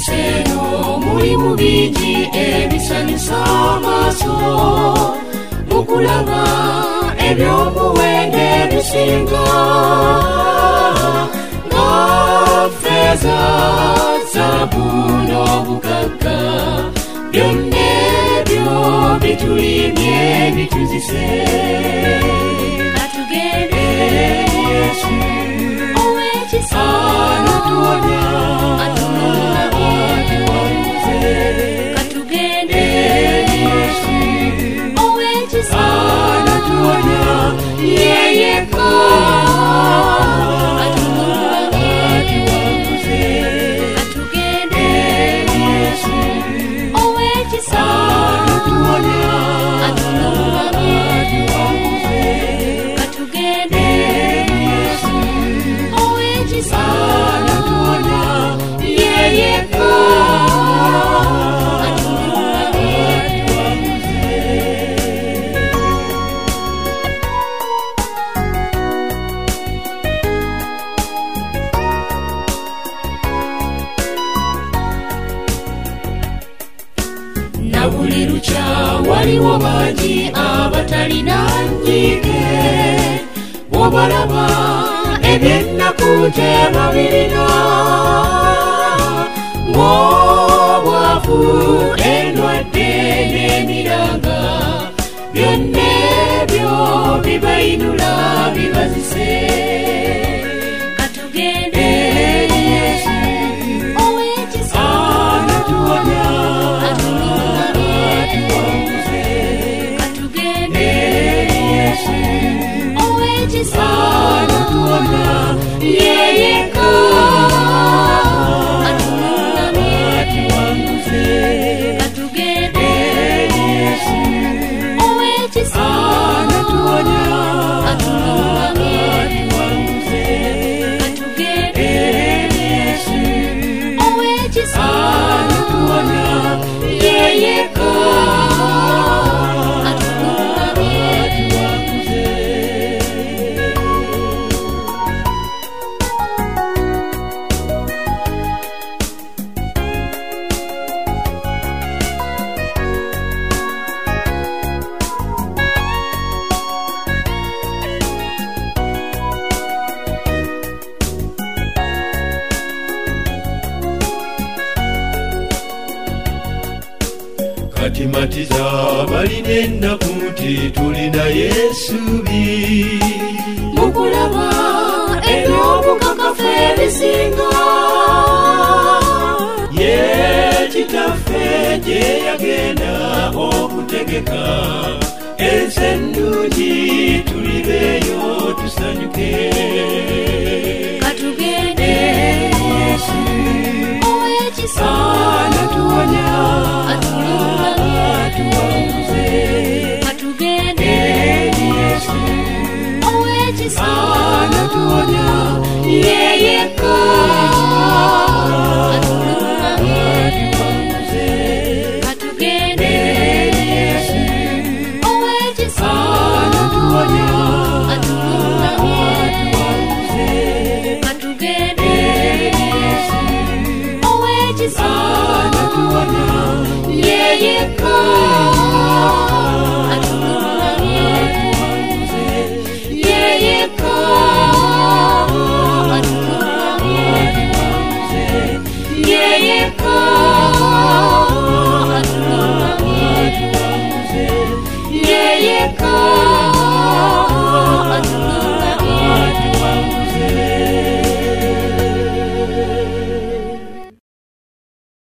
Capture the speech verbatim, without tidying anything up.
Museno mulimu bingi ebisanyusa amaaso mukulaba ebyomuwendo ebisinga nga ffeeza zaabu n'obugagga byonna ebyo bitulimye bituzise katugende Yesu ow'ekisa n'atuwonya atuwamuze katugende Yesu ow'ekisa n'atuwonya yeyeka atuwamuze katugende Yesu ow'ekisa n'atuwonya atuwamuze katugende Yesu ow'ekisa n'atuwonya yeyeka buli lukya waliwo bangi abatalina nnyige bw'obalaba eby'ennaku tebabirina ng'obwavu endwadde n'emiranga byonna ebyo bibayinula bibazise katugende Yesu ow'ekisa n'atuwonya katugende Yesu ow'ekisa n'atuwonya yeyeka atuwamuze katugende Yesu ow'ekisa n'atuwonya atuwamuze katugende Yesu ow'ekisa n'atuwonya yeyeka katimatiza balina ennaku nti tulina Yesubi mukulaba eby'obukakafu ebisinga ye kitaffe gye yagenda okutegeka ensi ennungi tulibeeyo tusanyuke katugende Yesu ow'ekisa n'atuwonya atuwamuze katugende Yesu ow'ekisa n'atuwonya yeyeka atuwamuze katugende Yesu ow'ekisa n'atuwonya atuwamuze katugende Yesu ow'ekisa n'atuwonya yeyeka atuwamuze yeyeka atuwamuze yeyeka